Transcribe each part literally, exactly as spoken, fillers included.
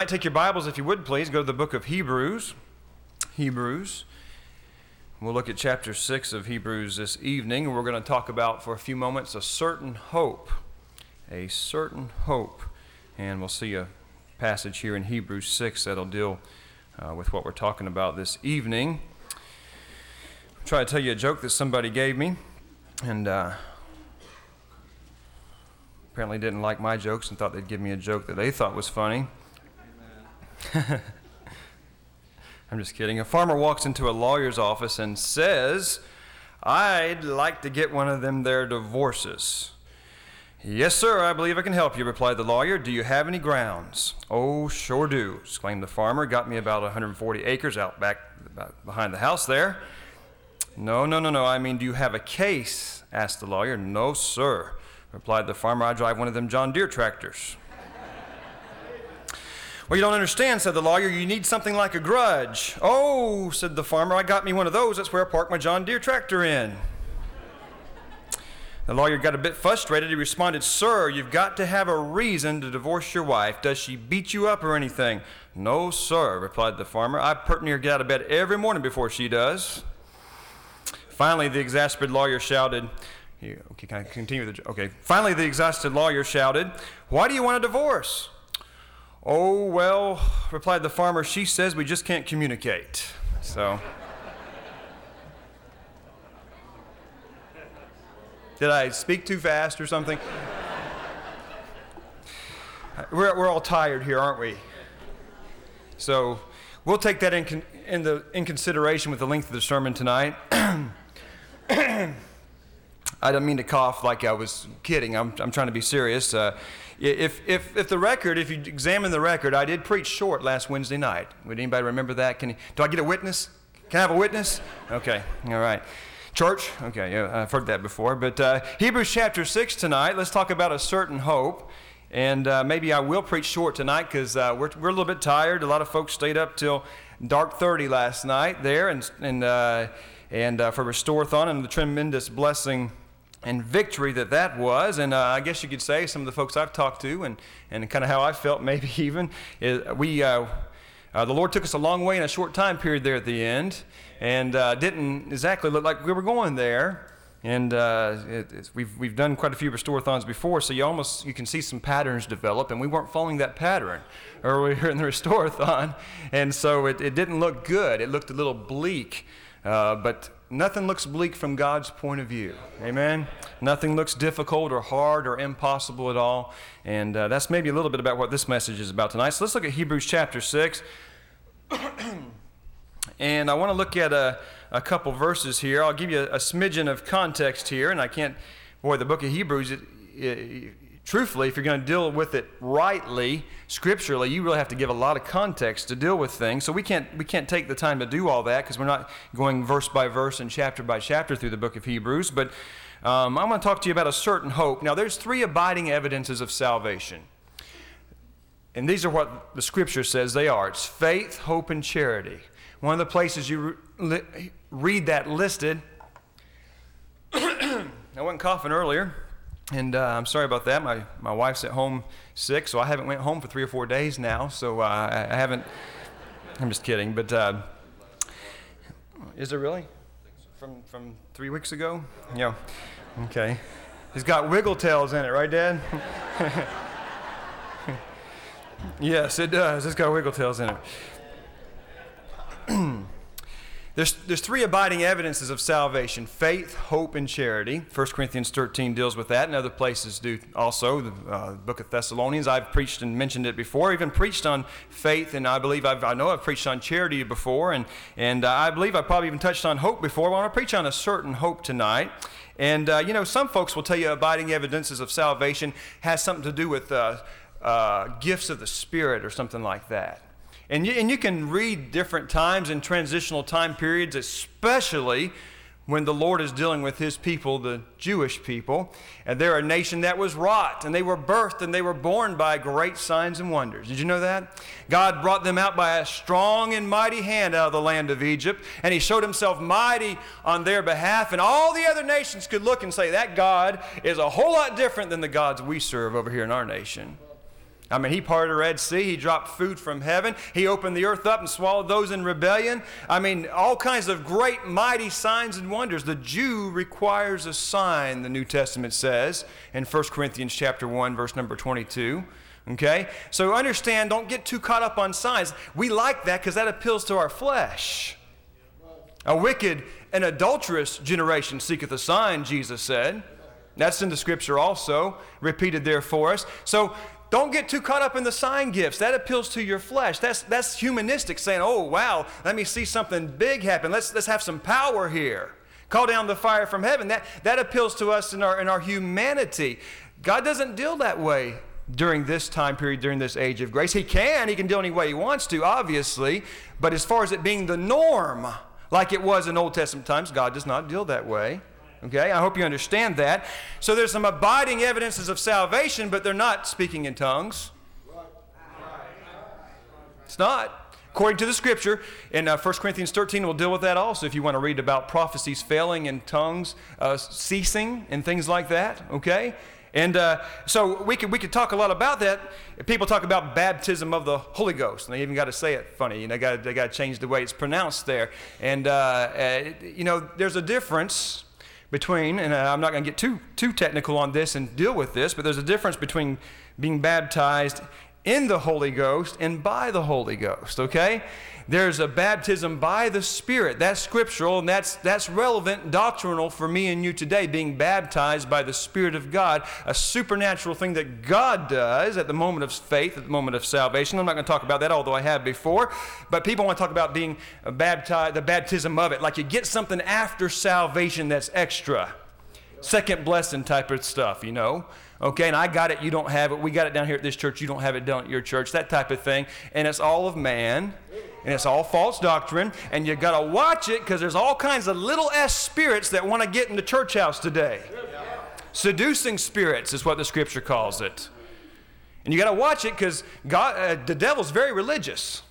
take your Bibles, if you would please, go to the book of Hebrews. Hebrews. We'll look at chapter six of Hebrews this evening. We're going to talk about, for a few moments, a certain hope. A certain hope. And we'll see a passage here in Hebrews six that'll deal uh, with what we're talking about this evening. I'll try to tell you a joke that somebody gave me. And uh, apparently didn't like my jokes and thought they'd give me a joke that they thought was funny. I'm just kidding. A farmer walks into a lawyer's office and says, "I'd like to get one of them there divorces." "Yes, sir, I believe I can help you," replied the lawyer. "Do you have any grounds?" "Oh, sure do," exclaimed the farmer. "Got me about one hundred forty acres out back about behind the house there." "No, no, no, no. I mean, do you have a case?" asked the lawyer. "No, sir," replied the farmer. "I drive one of them John Deere tractors." "Well, you don't understand," said the lawyer. "You need something like a grudge." "Oh," said the farmer, "I got me one of those. That's where I park my John Deere tractor in." The lawyer got a bit frustrated. He responded, "Sir, you've got to have a reason to divorce your wife. Does she beat you up or anything?" "No, sir," replied the farmer. "I pertly get out of bed every morning before she does." Finally, the exasperated lawyer shouted, okay, can I continue with the, okay. Finally, the exhausted lawyer shouted, "Why do you want a divorce?" "Oh, well," replied the farmer, "she says we just can't communicate." So, did I speak too fast or something? We're, we're all tired here, aren't we? So, we'll take that in, con, in, the, in consideration with the length of the sermon tonight. I don't mean to cough like I was kidding. I'm, I'm trying to be serious. Uh, if, if, if the record, if you examine the record, I did preach short last Wednesday night. Would anybody remember that? Can you, do I get a witness? Can I have a witness? Okay, all right. Church? Okay, yeah, I've heard that before. But uh, Hebrews chapter six tonight, let's talk about a certain hope. And uh, maybe I will preach short tonight because uh, we're, we're a little bit tired. A lot of folks stayed up till dark thirty last night there and, and, uh, and uh, for Restore-thon and the tremendous blessing and victory that that was. And uh, I guess you could say some of the folks I've talked to and, and kind of how I felt maybe even, is we uh, uh, the Lord took us a long way in a short time period there at the end and uh, didn't exactly look like we were going there. And uh, it, it's, we've we've done quite a few Restore-thons before, so you almost you can see some patterns develop, and we weren't following that pattern earlier in the Restore-thon, and so it, it didn't look good. It looked a little bleak, uh, but nothing looks bleak from God's point of view. Amen? Nothing looks difficult or hard or impossible at all, and uh, that's maybe a little bit about what this message is about tonight. So let's look at Hebrews chapter six, and I want to look at a. a couple verses here. I'll give you a, a smidgen of context here, and I can't, boy, the book of Hebrews, it, it, truthfully, if you're going to deal with it rightly, scripturally, you really have to give a lot of context to deal with things. So we can't we can't take the time to do all that because we're not going verse by verse and chapter by chapter through the book of Hebrews. But um, I'm going to talk to you about a certain hope. Now, there's three abiding evidences of salvation. And these are what the scripture says they are. It's faith, hope, and charity. One of the places you re- read that listed, I wasn't coughing earlier, and uh, I'm sorry about that. My my wife's at home sick, so I haven't went home for three or four days now, so uh, I, I haven't, I'm just kidding, but uh, is it really? From, from three weeks ago? Yeah, okay. It's got wiggle tails in it, right, Dad? Yes, it does. It's got wiggle tails in it. There's, there's three abiding evidences of salvation: faith, hope, and charity. First Corinthians thirteen deals with that, and other places do also. The uh, book of Thessalonians, I've preached and mentioned it before. Even preached on faith, and I believe I've, I know I've preached on charity before, and, and uh, I believe I've probably even touched on hope before. But I want to preach on a certain hope tonight. And, uh, you know, some folks will tell you abiding evidences of salvation has something to do with uh, uh, gifts of the Spirit or something like that. And you, and you can read different times in transitional time periods, especially when the Lord is dealing with His people, the Jewish people. And they're a nation that was wrought, and they were birthed, and they were born by great signs and wonders. Did you know that? God brought them out by a strong and mighty hand out of the land of Egypt, and He showed Himself mighty on their behalf. And all the other nations could look and say, that God is a whole lot different than the gods we serve over here in our nation. I mean, he parted the Red Sea. He dropped food from heaven. He opened the earth up and swallowed those in rebellion. I mean, all kinds of great, mighty signs and wonders. The Jew requires a sign, the New Testament says in First Corinthians chapter one, verse number twenty-two. Okay? So understand, don't get too caught up on signs. We like that because that appeals to our flesh. A wicked and adulterous generation seeketh a sign, Jesus said. That's in the Scripture also, repeated there for us. So don't get too caught up in the sign gifts. That appeals to your flesh. That's that's humanistic, saying, oh, wow, let me see something big happen. Let's, let's have some power here. Call down the fire from heaven. That, that appeals to us in our, in our humanity. God doesn't deal that way during this time period, during this age of grace. He can. He can deal any way he wants to, obviously. But as far as it being the norm, like it was in Old Testament times, God does not deal that way. Okay, I hope you understand that. So there's some abiding evidences of salvation, but they're not speaking in tongues. It's not. According to the Scripture, in uh, First Corinthians thirteen, we'll deal with that also if you want to read about prophecies failing and tongues uh, ceasing and things like that. Okay? And uh, so we could we could talk a lot about that. People talk about baptism of the Holy Ghost, and they even got to say it funny. You know, got they got to change the way it's pronounced there. And uh, uh, you know, there's a difference between, and I'm not going to get too too technical on this and deal with this, but there's a difference between being baptized in the Holy Ghost and by the Holy Ghost, okay? There's a baptism by the Spirit. That's scriptural, and that's that's relevant, doctrinal for me and you today, being baptized by the Spirit of God, a supernatural thing that God does at the moment of faith, at the moment of salvation. I'm not going to talk about that, although I have before, but people want to talk about being baptized, the baptism of it, like you get something after salvation that's extra. Second blessing type of stuff, you know. Okay, and I got it, you don't have it. We got it down here at this church, you don't have it down at your church, that type of thing. And it's all of man, and it's all false doctrine, and you got to watch it because there's all kinds of little s spirits that want to get in the church house today. Seducing spirits is what the Scripture calls it. And you got to watch it because God, uh, the devil's very religious.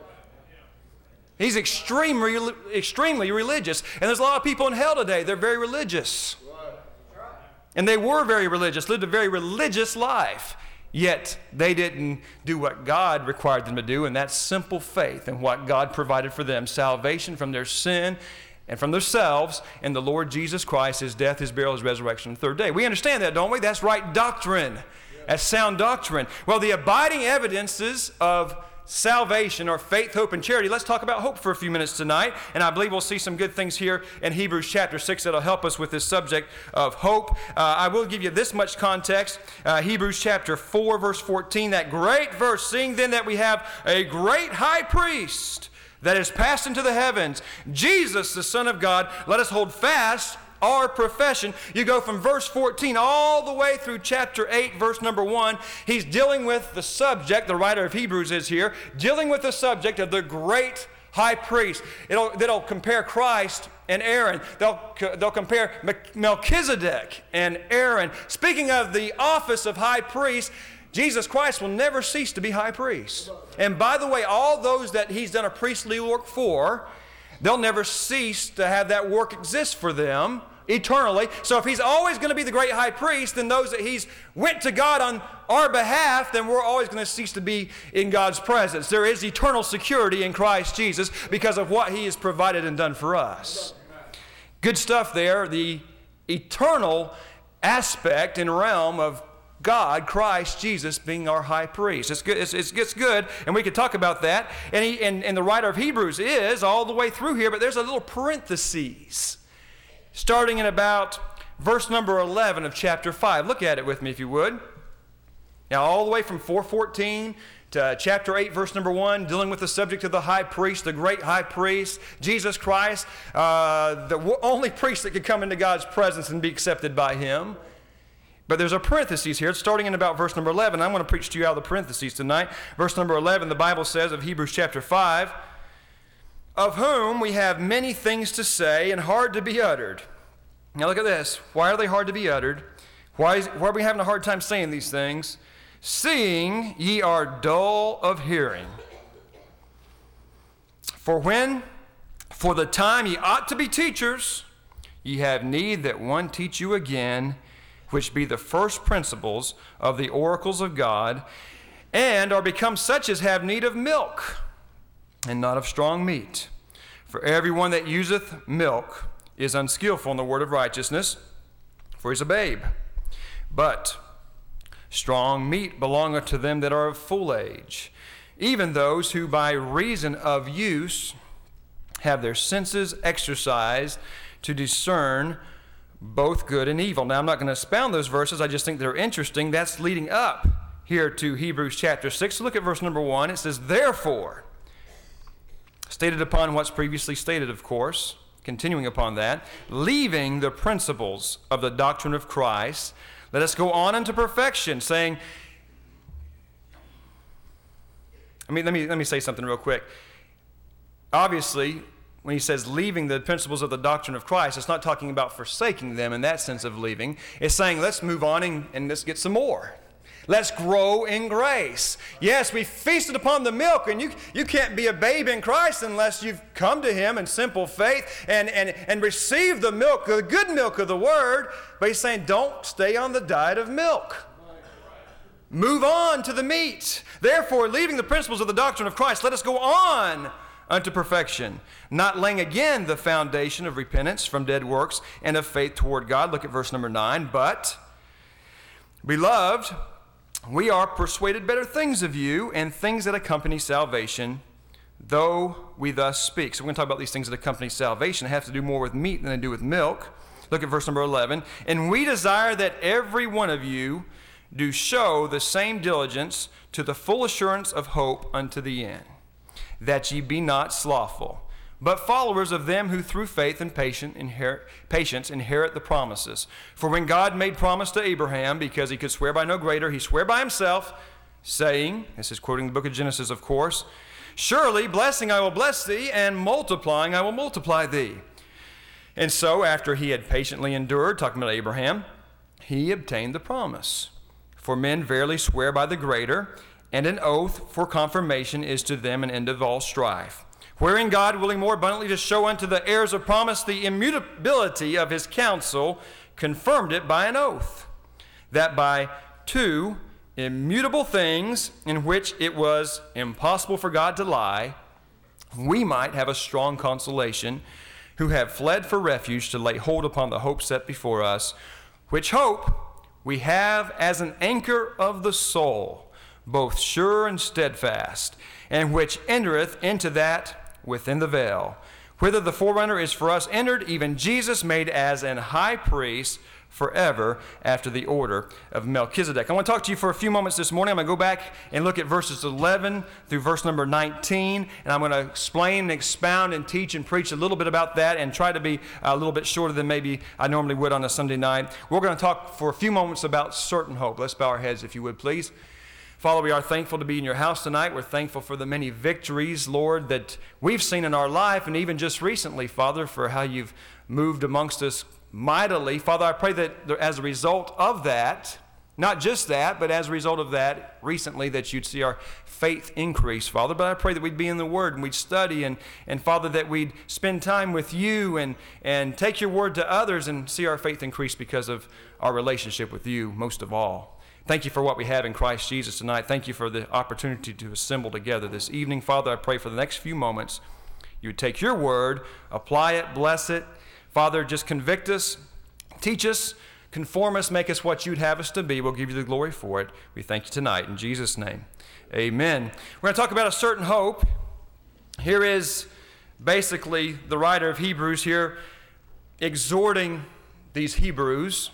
He's extremely, extremely religious. And there's a lot of people in hell today, they're very religious. And they were very religious, lived a very religious life. Yet they didn't do what God required them to do, and that's simple faith in what God provided for them, salvation from their sin and from themselves in the Lord Jesus Christ, His death, His burial, His resurrection on the third day. We understand that, don't we? That's right doctrine. That's sound doctrine. Well, the abiding evidences of salvation or faith, hope, and charity. Let's talk about hope for a few minutes tonight, and I believe we'll see some good things here in Hebrews chapter six that'll help us with this subject of hope. Uh, I will give you this much context. Uh, Hebrews chapter four, verse fourteen, that great verse, seeing then that we have a great high priest that is passed into the heavens, Jesus, the Son of God, let us hold fast our profession. You go from verse fourteen all the way through chapter eight, verse number one. He's dealing with the subject, the writer of Hebrews is here, dealing with the subject of the great high priest. It'll, it'll compare Christ and Aaron. They'll, they'll compare Melchizedek and Aaron. Speaking of the office of high priest, Jesus Christ will never cease to be high priest. And by the way, all those that he's done a priestly work for, they'll never cease to have that work exist for them eternally. So if he's always going to be the great high priest, then those that he's went to God on our behalf, then we're always going to cease to be in God's presence. There is eternal security in Christ Jesus because of what he has provided and done for us. Good stuff there, the eternal aspect and realm of God, Christ Jesus, being our high priest. It's good. It's, it's, it's good, and we could talk about that. And, he, and, and the writer of Hebrews is all the way through here, but there's a little parentheses starting in about verse number eleven of chapter five. Look at it with me, if you would. Now, all the way from four fourteen to chapter eight, verse number one, dealing with the subject of the high priest, the great high priest, Jesus Christ, uh, the only priest that could come into God's presence and be accepted by him. But there's a parenthesis here. It's starting in about verse number eleven. I'm going to preach to you out of the parentheses tonight. Verse number eleven, the Bible says of Hebrews chapter five, of whom we have many things to say and hard to be uttered. Now look at this. Why are they hard to be uttered? Why, is, why are we having a hard time saying these things? Seeing ye are dull of hearing. For when, for the time ye ought to be teachers, ye have need that one teach you again, which be the first principles of the oracles of God. and are become such as have need of milk, and not of strong meat. For everyone that useth milk is unskillful in the word of righteousness, for he is a babe. But strong meat belongeth to them that are of full age, even those who by reason of use have their senses exercised to discern both good and evil. Now, I'm not going to expound those verses. I just think they're interesting. That's leading up here to Hebrews chapter six. So look at verse number one. It says, therefore, stated upon what's previously stated, of course, continuing upon that, leaving the principles of the doctrine of Christ, let us go on unto perfection, saying, I mean, let me, let me say something real quick. Obviously, when he says leaving the principles of the doctrine of Christ, it's not talking about forsaking them in that sense of leaving. It's saying let's move on and, and let's get some more. Let's grow in grace. Yes, we feasted upon the milk, and you, you can't be a babe in Christ unless you've come to Him in simple faith and, and, and received the milk, the good milk of the Word. But He's saying don't stay on the diet of milk. Move on to the meat. Therefore, leaving the principles of the doctrine of Christ, let us go on unto perfection, not laying again the foundation of repentance from dead works and of faith toward God. Look at verse number nine. But, beloved, we are persuaded better things of you and things that accompany salvation, though we thus speak. So we're going to talk about these things that accompany salvation. They have to do more with meat than they do with milk. Look at verse number eleven. And we desire that every one of you do show the same diligence to the full assurance of hope unto the end, that ye be not slothful, but followers of them who through faith and patient inherit, patience inherit the promises. For when God made promise to Abraham, because he could swear by no greater, he sware by himself, saying, this is quoting the book of Genesis, of course, surely blessing I will bless thee, and multiplying I will multiply thee. And so after he had patiently endured, talking about Abraham, he obtained the promise. For men verily swear by the greater, and an oath for confirmation is to them an end of all strife. Wherein God, willing more abundantly to show unto the heirs of promise the immutability of his counsel, confirmed it by an oath, that by two immutable things in which it was impossible for God to lie, we might have a strong consolation, who have fled for refuge to lay hold upon the hope set before us, which hope we have as an anchor of the soul, both sure and steadfast, and which entereth into that within the veil, whither the forerunner is for us entered, even Jesus made as an high priest forever after the order of Melchizedek. I want to talk to you for a few moments this morning. I'm going to go back and look at verses eleven through verse number nineteen, and I'm going to explain and expound and teach and preach a little bit about that and try to be a little bit shorter than maybe I normally would on a Sunday night. We're going to talk for a few moments about certain hope. Let's bow our heads if you would, please. Father, we are thankful to be in your house tonight. We're thankful for the many victories, Lord, that we've seen in our life, and even just recently, Father, for how you've moved amongst us mightily. Father, I pray that as a result of that, not just that, but as a result of that, recently, that you'd see our faith increase, Father. But I pray that we'd be in the Word and we'd study, and, and Father, that we'd spend time with you and, and take your word to others and see our faith increase because of our relationship with you, most of all. Thank you for what we have in Christ Jesus tonight. Thank you for the opportunity to assemble together this evening. Father, I pray for the next few moments you would take your word, apply it, bless it. Father, just convict us, teach us, conform us, make us what you'd have us to be. We'll give you the glory for it. We thank you tonight. In Jesus' name, amen. We're going to talk about a certain hope. Here is basically the writer of Hebrews here exhorting these Hebrews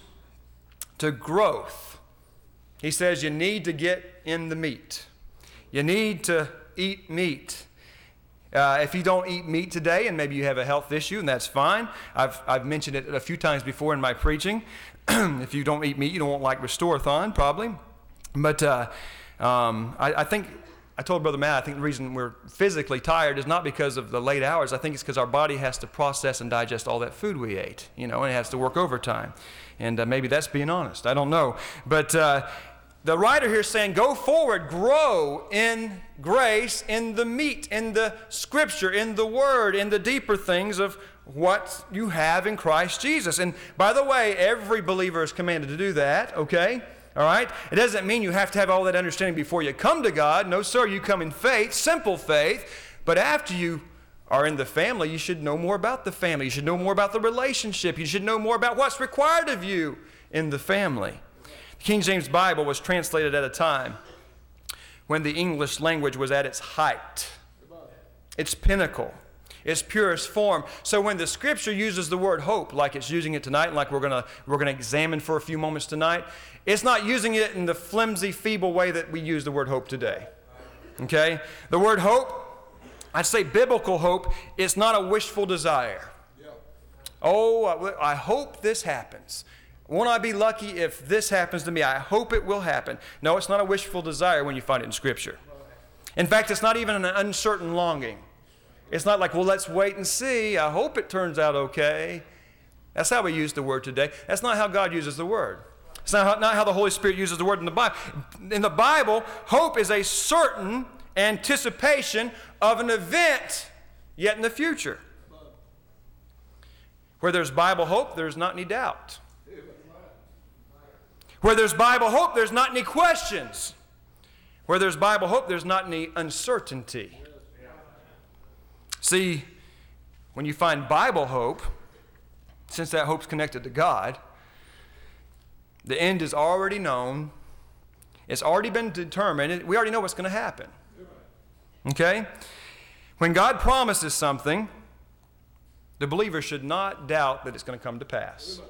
to growth. He says you need to get in the meat. You need to eat meat. Uh, if you don't eat meat today, and maybe you have a health issue, and that's fine. I've I've mentioned it a few times before in my preaching. If you don't eat meat, you don't like Restorathon, probably. But uh, um, I, I think, I told Brother Matt, I think the reason we're physically tired is not because of the late hours. I think it's because our body has to process and digest all that food we ate, you know, and it has to work overtime. And uh, maybe that's being honest. I don't know. But uh, the writer here is saying, go forward, grow in grace, in the meat, in the Scripture, in the Word, in the deeper things of what you have in Christ Jesus. And by the way, every believer is commanded to do that, okay? All right? It doesn't mean you have to have all that understanding before you come to God. No, sir, you come in faith, simple faith. But after you are in the family, you should know more about the family. You should know more about the relationship. You should know more about what's required of you in the family. The King James Bible was translated at a time when the English language was at its height, its pinnacle, its purest form. So when the Scripture uses the word hope, like it's using it tonight, and like we're gonna we're gonna examine for a few moments tonight, it's not using it in the flimsy, feeble way that we use the word hope today. Okay? The word hope, I'd say biblical hope, is not a wishful desire. Oh, I hope this happens. Won't I be lucky if this happens to me? I hope it will happen. No, it's not a wishful desire when you find it in Scripture. In fact, it's not even an uncertain longing. It's not like, well, let's wait and see. I hope it turns out okay. That's how we use the word today. That's not how God uses the word. It's not how, not how the Holy Spirit uses the word in the Bible. In the Bible, hope is a certain anticipation of an event yet in the future. Where there's Bible hope, there's not any doubt. Where there's Bible hope, there's not any questions. Where there's Bible hope, there's not any uncertainty. See, when you find Bible hope, since that hope's connected to God, the end is already known. It's already been determined. We already know what's going to happen. Okay? When God promises something, the believer should not doubt that it's going to come to pass.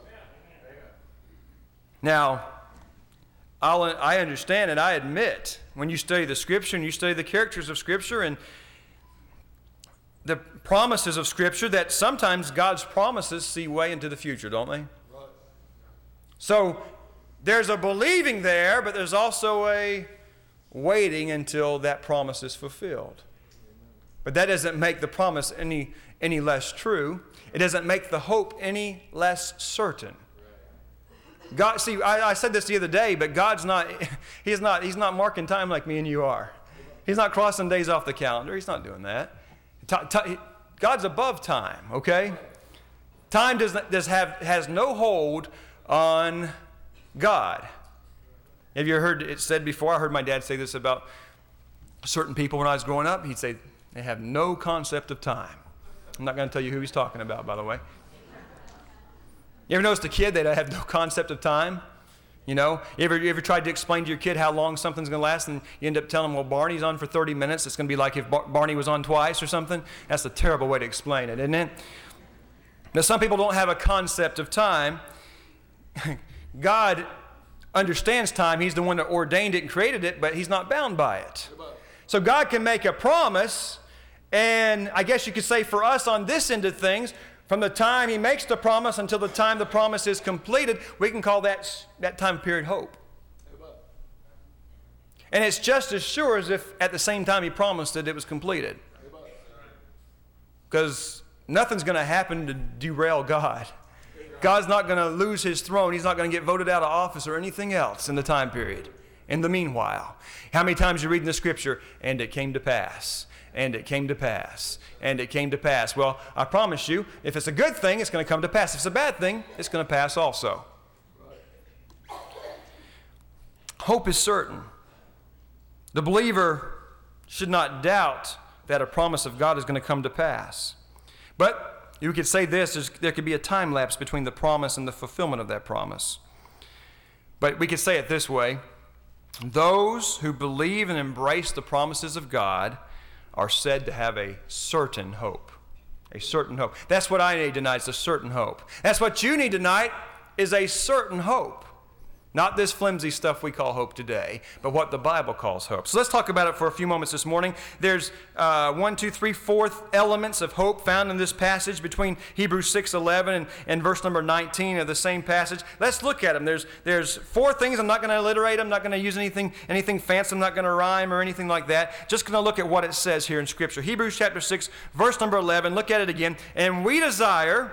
Now, I'll, I understand and I admit, when you study the Scripture and you study the characters of Scripture and the promises of Scripture, that sometimes God's promises see way into the future, don't they? So, there's a believing there, but there's also a waiting until that promise is fulfilled. But that doesn't make the promise any, any less true. It doesn't make the hope any less certain. God, see, I, I said this the other day, but God's not, he's not, he's not marking time like me and you are. He's not crossing days off the calendar. He's not doing that. T- t- God's above time, okay? Time does, does have, has no hold on God. Have you heard it said before? I heard my dad say this about certain people when I was growing up. He'd say, they have no concept of time. I'm not going to tell you who he's talking about, by the way. You ever noticed a kid that have no concept of time? You know, you ever, you ever tried to explain to your kid how long something's going to last, and you end up telling them, well, Barney's on for thirty minutes. It's going to be like if Bar- Barney was on twice or something. That's a terrible way to explain it, isn't it? Now, some people don't have a concept of time. God understands time. He's the one that ordained it and created it, but he's not bound by it. So God can make a promise, and I guess you could say for us on this end of things, from the time he makes the promise until the time the promise is completed, we can call that, that time period hope. And it's just as sure as if at the same time he promised it, it was completed. Because nothing's going to happen to derail God. God's not going to lose his throne. He's not going to get voted out of office or anything else in the time period. In the meanwhile, how many times you read in the Scripture, and it came to pass, and it came to pass, and it came to pass. Well, I promise you, if it's a good thing, it's going to come to pass. If it's a bad thing, it's going to pass also. Hope is certain. The believer should not doubt that a promise of God is going to come to pass. But you could say this, there could be a time lapse between the promise and the fulfillment of that promise. But we could say it this way: those who believe and embrace the promises of God are said to have a certain hope. A certain hope. That's what I need tonight, is a certain hope. That's what you need tonight, is a certain hope. Not this flimsy stuff we call hope today, but what the Bible calls hope. So let's talk about it for a few moments this morning. There's uh, one, two, three, four elements of hope found in this passage between Hebrews six eleven and, and verse number nineteen of the same passage. Let's look at them. There's there's four things. I'm not going to alliterate. I'm not going to use anything anything fancy. I'm not going to rhyme or anything like that. Just going to look at what it says here in Scripture. Hebrews chapter six, verse number eleven. Look at it again. And we desire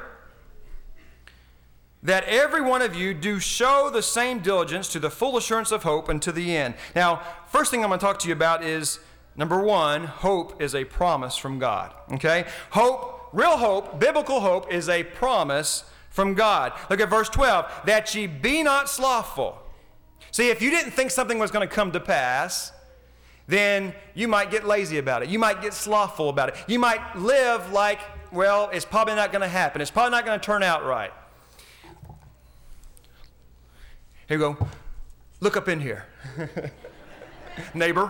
that every one of you do show the same diligence to the full assurance of hope and to the end. Now, first thing I'm going to talk to you about is, number one, hope is a promise from God. Okay? Hope, real hope, biblical hope is a promise from God. Look at verse twelve. That ye be not slothful. See, if you didn't think something was going to come to pass, then you might get lazy about it. You might get slothful about it. You might live like, well, it's probably not going to happen. It's probably not going to turn out right. Here you go. Look up in here. Neighbor.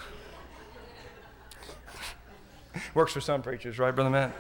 Works for some preachers, right, Brother Matt?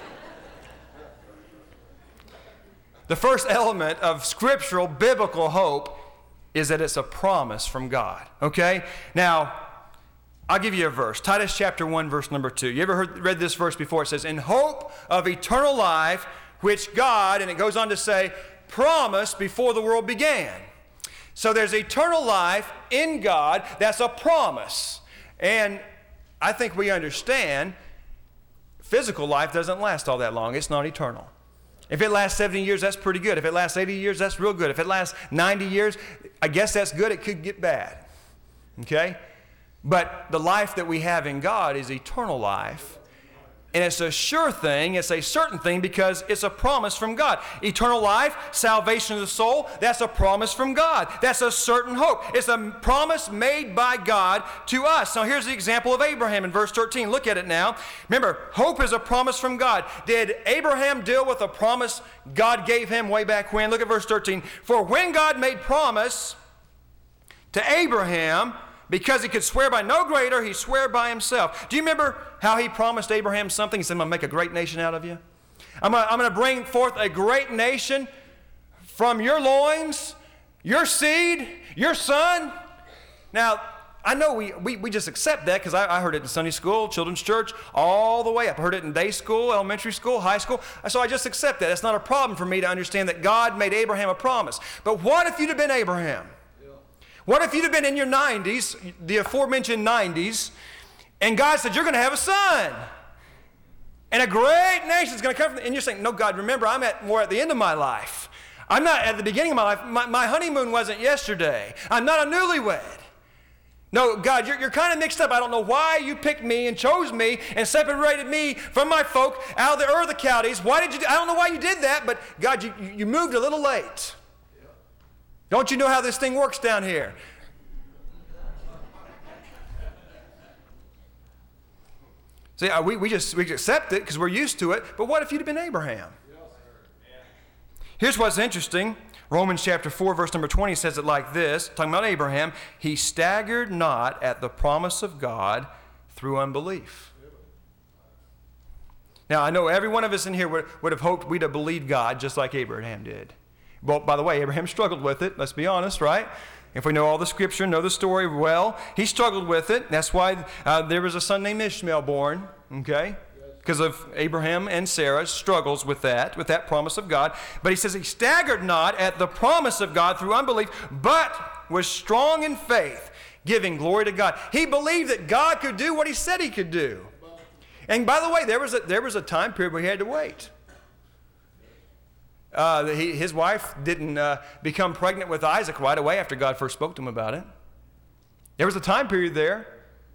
The first element of scriptural, biblical hope is that it's a promise from God, okay? Now, I'll give you a verse. Titus chapter one, verse number two. You ever heard, read this verse before? It says, in hope of eternal life, which God, and it goes on to say, promised before the world began. So there's eternal life in God. That's a promise. And I think we understand physical life doesn't last all that long. It's not eternal. If it lasts seventy years, that's pretty good. If it lasts eighty years, that's real good. If it lasts ninety years, I guess that's good. It could get bad. Okay? But the life that we have in God is eternal life. And it's a sure thing, it's a certain thing because it's a promise from God. Eternal life, salvation of the soul, that's a promise from God. That's a certain hope. It's a promise made by God to us. Now here's the example of Abraham in verse thirteen. Look at it now. Remember, hope is a promise from God. Did Abraham deal with a promise God gave him way back when? Look at verse thirteen. For when God made promise to Abraham, because he could swear by no greater, he swore by himself. Do you remember how he promised Abraham something? He said, I'm going to make a great nation out of you. I'm going, to, I'm going to bring forth a great nation from your loins, your seed, your son. Now, I know we, we, we just accept that because I, I heard it in Sunday school, children's church, all the way up. I heard it in day school, elementary school, high school. So I just accept that. It's not a problem for me to understand that God made Abraham a promise. But what if you'd have been Abraham? What if you'd have been in your nineties, the aforementioned nineties, and God said, you're going to have a son. And a great nation is going to come from, and you're saying, no, God, remember, I'm at more at the end of my life. I'm not at the beginning of my life. My, my honeymoon wasn't yesterday. I'm not a newlywed. No, God, you're, you're kind of mixed up. I don't know why you picked me and chose me and separated me from my folk out of the Ur of the Chaldees. Why did you do, I don't know why you did that, but God, you, you moved a little late. Don't you know how this thing works down here? See, we, we just we accept it because we're used to it, but what if you'd have been Abraham? Here's what's interesting. Romans chapter four, verse number twenty says it like this, talking about Abraham, he staggered not at the promise of God through unbelief. Now, I know every one of us in here would, would have hoped we'd have believed God just like Abraham did. Well, by the way, Abraham struggled with it. Let's be honest, right? If we know all the scripture, know the story well, he struggled with it. That's why uh, there was a son named Ishmael born, okay? Because of Abraham and Sarah's struggles with that, with that promise of God. But he says he staggered not at the promise of God through unbelief, but was strong in faith, giving glory to God. He believed that God could do what he said he could do. And by the way, there was a, there was a time period where he had to wait. Uh, he, his wife didn't uh, become pregnant with Isaac right away after God first spoke to him about it. There was a time period there.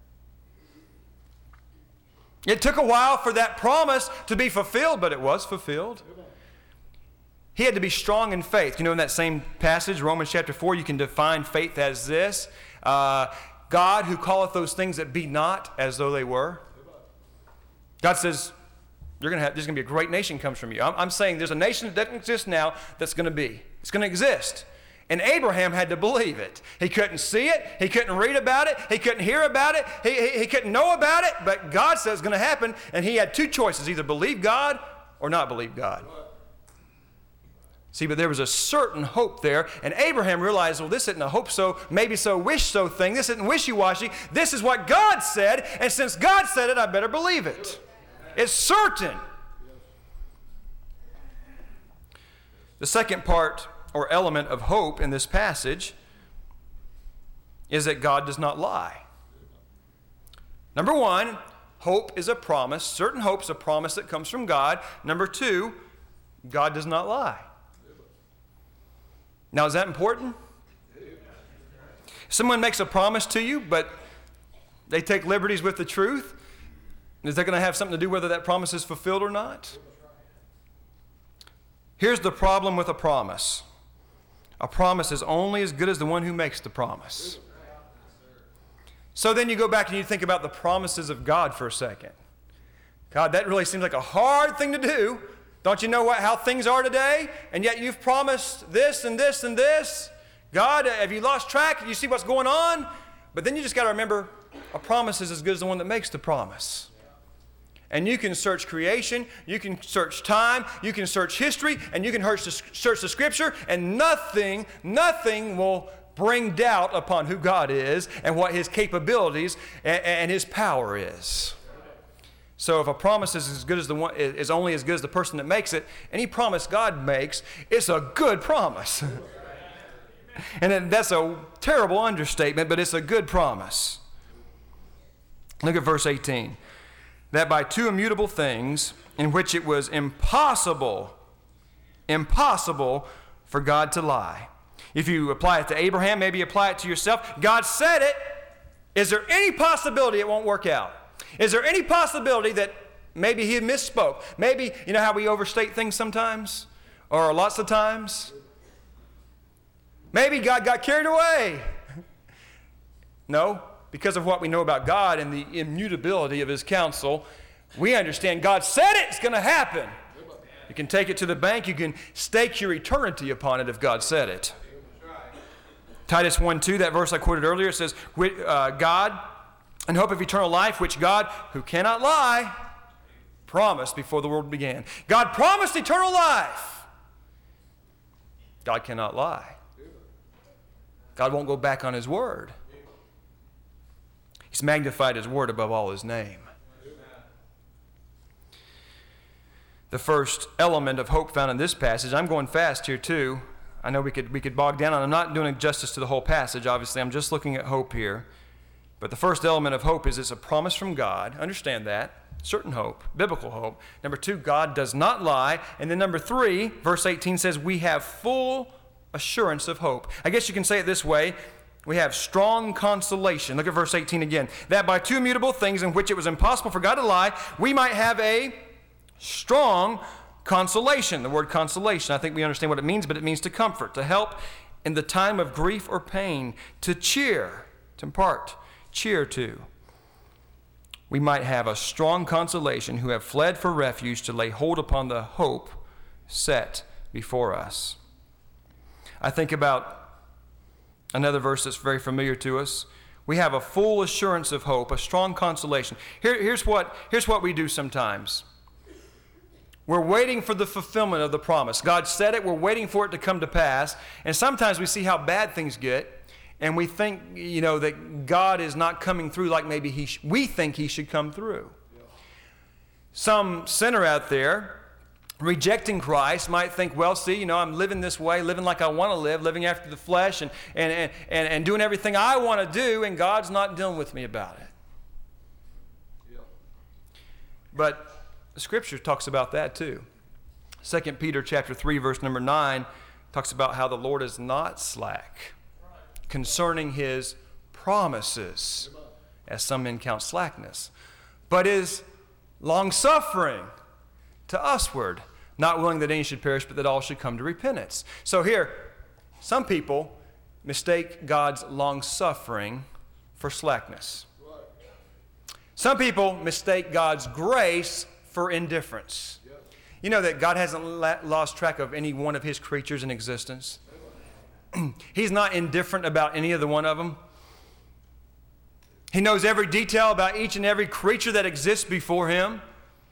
It took a while for that promise to be fulfilled, but it was fulfilled. He had to be strong in faith. You know, in that same passage, Romans chapter four, you can define faith as this. Uh, God who calleth those things that be not as though they were. God says, You're gonna have, there's going to be a great nation comes from you. I'm, I'm saying there's a nation that doesn't exist now that's going to be. It's going to exist. And Abraham had to believe it. He couldn't see it. He couldn't read about it. He couldn't hear about it. He, he, he couldn't know about it. But God says it's going to happen. And he had two choices, either believe God or not believe God. See, but there was a certain hope there. And Abraham realized, well, this isn't a hope so, maybe so, wish so thing. This isn't wishy-washy. This is what God said. And since God said it, I better believe it. It's certain. The second part or element of hope in this passage is that God does not lie. Number one, hope is a promise. Certain hope is a promise that comes from God. Number two, God does not lie. Now, is that important? Someone makes a promise to you, but they take liberties with the truth. Is that going to have something to do whether that promise is fulfilled or not? Here's the problem with a promise. A promise is only as good as the one who makes the promise. So then you go back and you think about the promises of God for a second. God, that really seems like a hard thing to do. Don't you know what, how things are today? And yet you've promised this and this and this. God, have you lost track? You see what's going on? But then you just got to remember, a promise is as good as the one that makes the promise. And you can search creation, you can search time, you can search history, and you can search the Scripture, and nothing, nothing will bring doubt upon who God is and what His capabilities and, and His power is. So if a promise is as good as the one, is only as good as the person that makes it, any promise God makes, it's a good promise. And that's a terrible understatement, but it's a good promise. Look at verse eighteen. That by two immutable things in which it was impossible, impossible for God to lie. If you apply it to Abraham, maybe apply it to yourself. God said it. Is there any possibility it won't work out? Is there any possibility that maybe he misspoke? Maybe, you know how we overstate things sometimes? Or lots of times? Maybe God got carried away. No, because of what we know about God and the immutability of His counsel, we understand God said it, it's going to happen. You can take it to the bank. You can stake your eternity upon it if God said it. Titus one two, that verse I quoted earlier, says, uh, God, in hope of eternal life, which God, who cannot lie, promised before the world began. God promised eternal life. God cannot lie. God won't go back on His word. He's magnified His word above all His name. The first element of hope found in this passage, I'm going fast here too. I know we could we could bog down on it. I'm not doing justice to the whole passage, obviously. I'm just looking at hope here. But the first element of hope is it's a promise from God. Understand that. Certain hope, biblical hope. Number two, God does not lie. And then number three, verse eighteen says, we have full assurance of hope. I guess you can say it this way. We have strong consolation. Look at verse eighteen again. That by two immutable things in which it was impossible for God to lie, we might have a strong consolation. The word consolation, I think we understand what it means, but it means to comfort, to help in the time of grief or pain, to cheer, to impart cheer to. We might have a strong consolation who have fled for refuge to lay hold upon the hope set before us. I think about another verse that's very familiar to us. We have a full assurance of hope, a strong consolation. Here, here's what, here's what we do sometimes. We're waiting for the fulfillment of the promise. God said it, we're waiting for it to come to pass. And sometimes we see how bad things get, and we think, you know, that God is not coming through like maybe he sh- we think He should come through. Yeah. Some sinner out there rejecting Christ might think, well, see, you know, I'm living this way, living like I want to live, living after the flesh, and, and, and, and, and doing everything I want to do, and God's not dealing with me about it. Yeah. But the Scripture talks about that too. Second Peter chapter three, verse number nine, talks about how the Lord is not slack concerning His promises, as some men count slackness, but is long-suffering to usward, not willing that any should perish, but that all should come to repentance. So here, some people mistake God's long-suffering for slackness. Some people mistake God's grace for indifference. You know that God hasn't lost track of any one of His creatures in existence. He's not indifferent about any of the one of them. He knows every detail about each and every creature that exists before Him.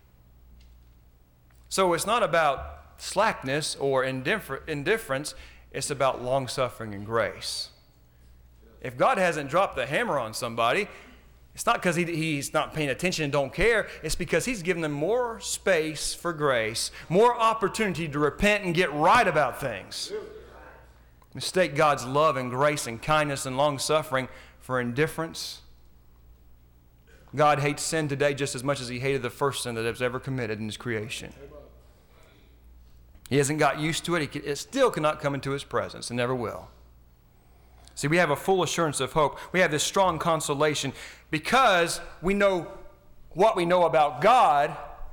So it's not about slackness or indiffer- indifference. It's about long-suffering and grace. If God hasn't dropped the hammer on somebody, it's not because he, He's not paying attention and don't care. It's because He's given them more space for grace, more opportunity to repent and get right about things. Mistake God's love and grace and kindness and long-suffering for indifference. God hates sin today just as much as He hated the first sin that was ever committed in His creation. He hasn't got used to it. He, it still cannot come into His presence and never will. See, we have a full assurance of hope. We have this strong consolation because we know what we know about God.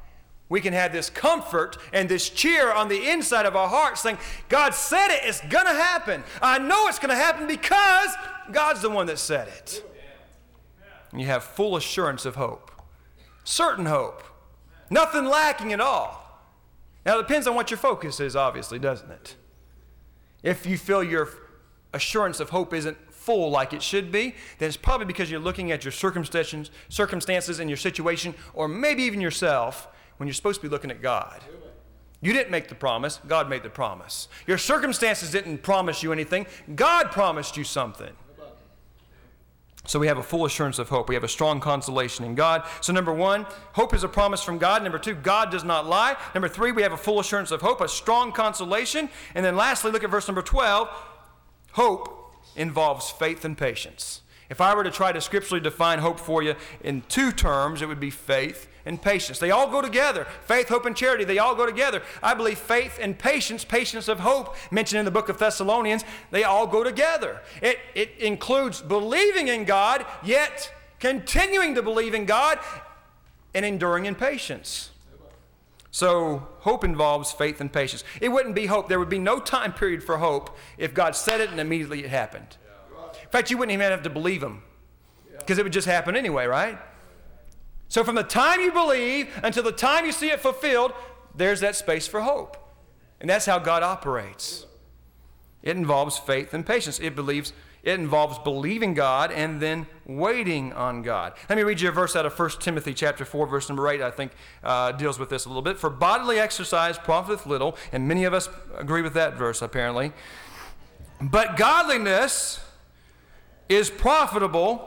we can have this comfort and this cheer on the inside of our heart saying, God said it, it's going to happen. I know it's going to happen because God's the one that said it. And you have full assurance of hope. Certain hope. Nothing lacking at all. Now, it depends on what your focus is, obviously, doesn't it? If you feel your assurance of hope isn't full like it should be, then it's probably because you're looking at your circumstances, circumstances and your situation, or maybe even yourself, when you're supposed to be looking at God. You didn't make the promise. God made the promise. Your circumstances didn't promise you anything. God promised you something. So we have a full assurance of hope. We have a strong consolation in God. So number one, hope is a promise from God. Number two, God does not lie. Number three, we have a full assurance of hope, a strong consolation. And then lastly, look at verse number twelve. Hope involves faith and patience. If I were to try to scripturally define hope for you in two terms, it would be faith and patience. They all go together. Faith, hope, and charity, they all go together. I believe faith and patience, patience of hope, mentioned in the book of Thessalonians, they all go together. It, it includes believing in God, yet continuing to believe in God and enduring in patience. So hope involves faith and patience. It wouldn't be hope. There would be no time period for hope if God said it and immediately it happened. In fact, you wouldn't even have to believe Him because it would just happen anyway, right? So from the time you believe until the time you see it fulfilled, there's that space for hope. And that's how God operates. It involves faith and patience. It believes, it involves believing God and then waiting on God. Let me read you a verse out of First Timothy chapter four, verse number eight, I think uh, deals with this a little bit. For bodily exercise profiteth little, and many of us agree with that verse apparently. But godliness is profitable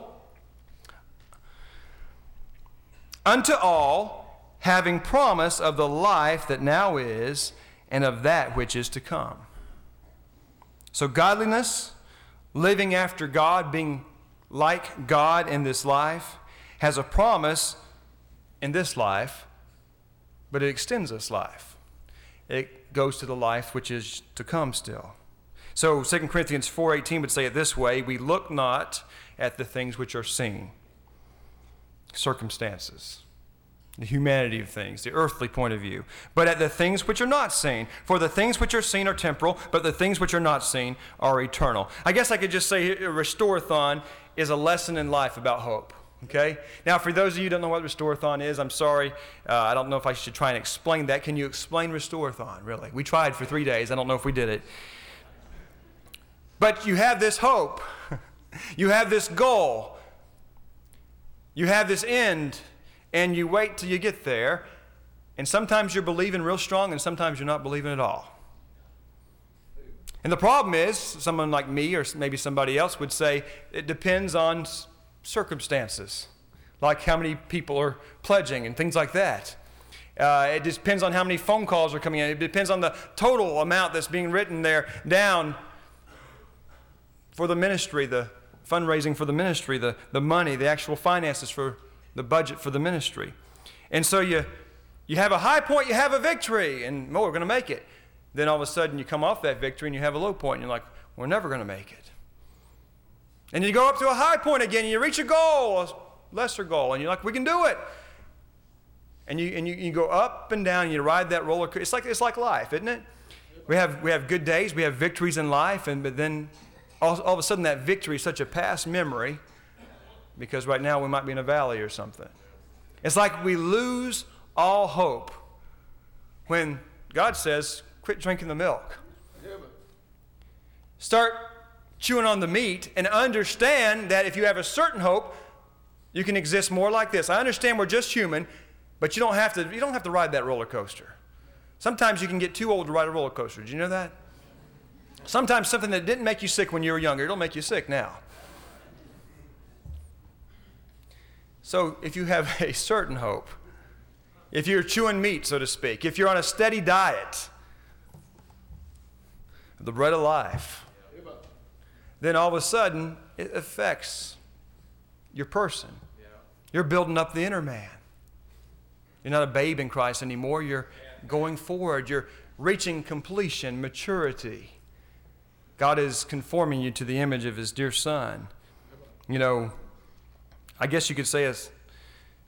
unto all, having promise of the life that now is and of that which is to come. So godliness, living after God, being like God in this life, has a promise in this life, but it extends this life. It goes to the life which is to come still. So Second Corinthians four eighteen would say it this way, we look not at the things which are seen. Circumstances, the humanity of things, the earthly point of view, but at the things which are not seen. For the things which are seen are temporal, but the things which are not seen are eternal. I guess I could just say a Restore-a-thon is a lesson in life about hope. Okay? Now, for those of you who don't know what Restore-a-thon is, I'm sorry. Uh, I don't know if I should try and explain that. Can you explain Restore-a-thon, really? We tried for three days. I don't know if we did it. But you have this hope. You have this goal. You have this end, and you wait till you get there. And sometimes you're believing real strong, and sometimes you're not believing at all. And the problem is, someone like me or maybe somebody else would say, it depends on circumstances, like how many people are pledging and things like that. Uh, it depends on how many phone calls are coming in. It depends on the total amount that's being written there down for the ministry, the fundraising for the ministry, the, the money, the actual finances for the budget for the ministry. And so you you have a high point, you have a victory, and oh, we're going to make it. Then all of a sudden you come off that victory and you have a low point, and you're like, we're never going to make it. And you go up to a high point again, and you reach a goal, a lesser goal, and you're like, we can do it. And you and you, you go up and down, and you ride that roller coaster. It's like it's like life, isn't it? We have we have good days, we have victories in life, and but then all, all of a sudden that victory is such a past memory because right now we might be in a valley or something. It's like we lose all hope when God says, quit drinking the milk. Start chewing on the meat and understand that if you have a certain hope, you can exist more like this. I understand we're just human, but you don't have to, you don't have to ride that roller coaster. Sometimes you can get too old to ride a roller coaster. Did you know that? Sometimes something that didn't make you sick when you were younger, it'll make you sick now. So if you have a certain hope, if you're chewing meat, so to speak, if you're on a steady diet, the bread of life, then all of a sudden it affects your person. You're building up the inner man. You're not a babe in Christ anymore. You're going forward. You're reaching completion, maturity. God is conforming you to the image of His dear Son. You know, I guess you could say it's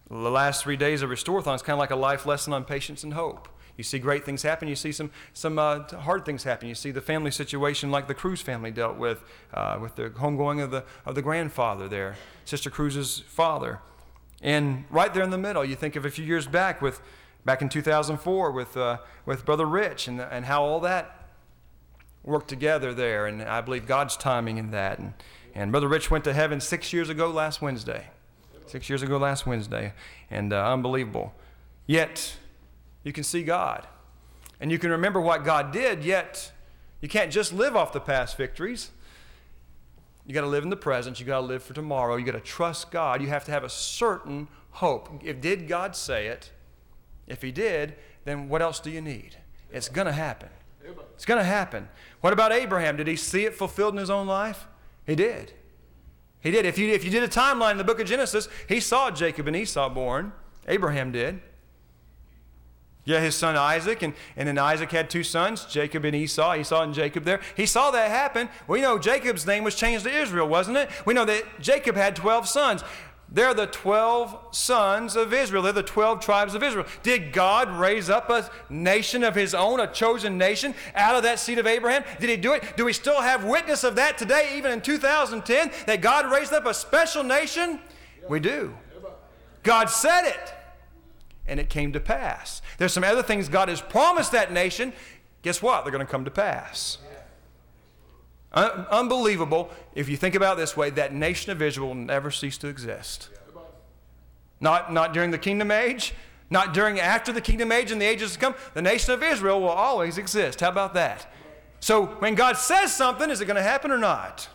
The last three days of Restorathon is kind of like a life lesson on patience and hope. You see great things happen. You see some some uh, hard things happen. You see the family situation like the Cruz family dealt with, uh, with the homegoing of the of the grandfather there, Sister Cruz's father. And right there in the middle, you think of a few years back with, back in two thousand four with uh, with Brother Rich and and how all that worked together there. And I believe God's timing in that. And and Brother Rich went to heaven six years ago last Wednesday. Six years ago last Wednesday, and uh, unbelievable. Yet. You can see God. And you can remember what God did, yet you can't just live off the past victories. You got to live in the present. You got to live for tomorrow. You got to trust God. You have to have a certain hope. If did God say it? If he did, then what else do you need? It's going to happen. It's going to happen. What about Abraham? Did he see it fulfilled in his own life? He did. He did. If you, if you did a timeline in the book of Genesis, he saw Jacob and Esau born. Abraham did. Yeah, his son Isaac, and, and then Isaac had two sons, Jacob and Esau. Esau and Jacob there. He saw that happen. We know Jacob's name was changed to Israel, wasn't it? We know that Jacob had twelve sons. They're the twelve sons of Israel. They're the twelve tribes of Israel. Did God raise up a nation of his own, a chosen nation, out of that seed of Abraham? Did he do it? Do we still have witness of that today, even in two thousand ten, that God raised up a special nation? We do. God said it. And it came to pass. There's some other things God has promised that nation. Guess what? They're going to come to pass. Un- unbelievable. If you think about it this way, that nation of Israel will never cease to exist. Not, not during the kingdom age, not during after the kingdom age and the ages to come. The nation of Israel will always exist. How about that? So when God says something, is it going to happen or not?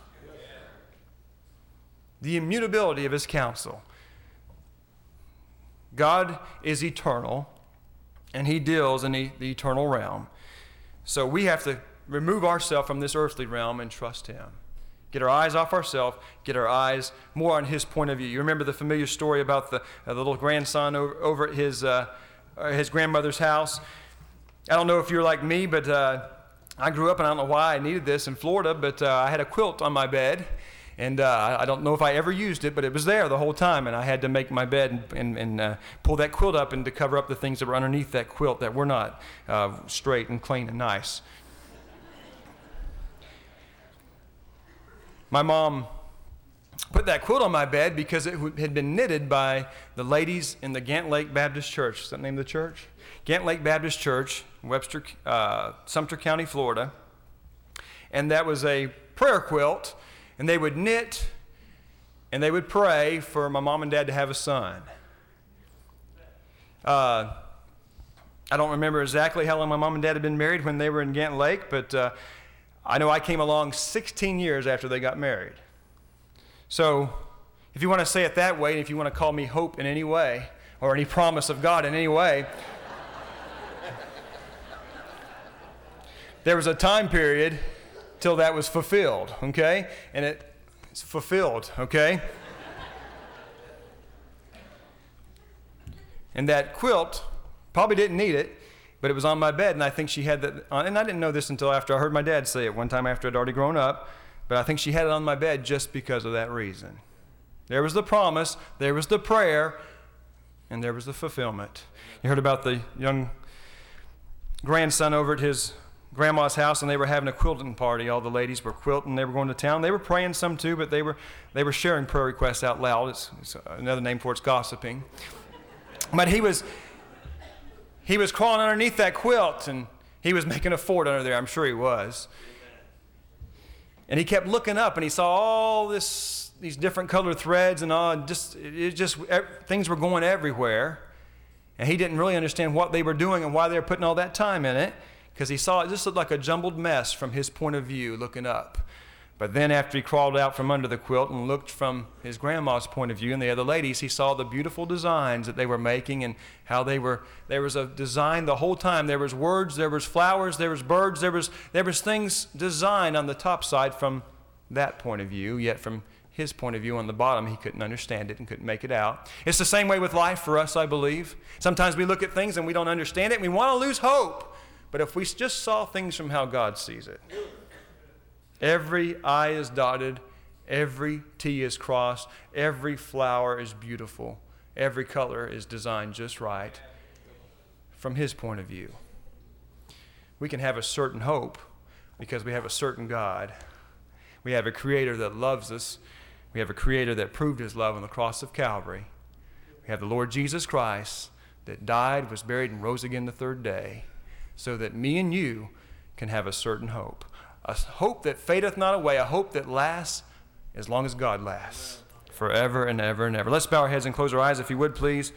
The immutability of his counsel. God is eternal, and he deals in the, the eternal realm. So we have to remove ourselves from this earthly realm and trust him. Get our eyes off ourselves, get our eyes more on his point of view. You remember the familiar story about the, uh, the little grandson over, over at his, uh, his grandmother's house? I don't know if you're like me, but uh, I grew up, and I don't know why I needed this in Florida, but uh, I had a quilt on my bed. And uh, I don't know if I ever used it, but it was there the whole time. And I had to make my bed and, and, and uh, pull that quilt up and to cover up the things that were underneath that quilt that were not uh, straight and clean and nice. My mom put that quilt on my bed because it had been knitted by the ladies in the Gant Lake Baptist Church. Is that the name of the church? Gant Lake Baptist Church, Webster, uh, Sumter County, Florida. And that was a prayer quilt. And they would knit, and they would pray for my mom and dad to have a son. Uh, I don't remember exactly how long my mom and dad had been married when they were in Gant Lake, but uh, I know I came along sixteen years after they got married. So if you want to say it that way, and if you want to call me hope in any way, or any promise of God in any way, there was a time period till that was fulfilled, okay? And it, it's fulfilled, okay? And that quilt, probably didn't need it, but it was on my bed, and I think she had that on, and I didn't know this until after I heard my dad say it one time after I'd already grown up, but I think she had it on my bed just because of that reason. There was the promise, there was the prayer, and there was the fulfillment. You heard about the young grandson over at his grandma's house, and they were having a quilting party. All the ladies were quilting. They were going to town. They were praying some too, but they were they were sharing prayer requests out loud. It's, it's another name for it's gossiping. But he was he was crawling underneath that quilt, and he was making a fort under there. I'm sure he was. And he kept looking up, and he saw all this these different colored threads, and all. And just it just things were going everywhere, and he didn't really understand what they were doing and why they were putting all that time in it. Because he saw it just looked like a jumbled mess from his point of view looking up. But then after he crawled out from under the quilt and looked from his grandma's point of view and the other ladies, he saw the beautiful designs that they were making and how they were, there was a design the whole time. There was words, there was flowers, there was birds, there was, there was things designed on the top side from that point of view, yet from his point of view on the bottom, he couldn't understand it and couldn't make it out. It's the same way with life for us, I believe. Sometimes we look at things and we don't understand it and we want to lose hope. But if we just saw things from how God sees it, every I is dotted, every T is crossed, every flower is beautiful, Every color is designed just right from His point of view. We can have a certain hope because we have a certain God. We have a Creator that loves us. We have a Creator that proved His love on the cross of Calvary. We have the Lord Jesus Christ that died, was buried, and rose again the third day, so that me and you can have a certain hope. A hope that fadeth not away, a hope that lasts as long as God lasts, forever and ever and ever. Let's bow our heads and close our eyes, if you would, please.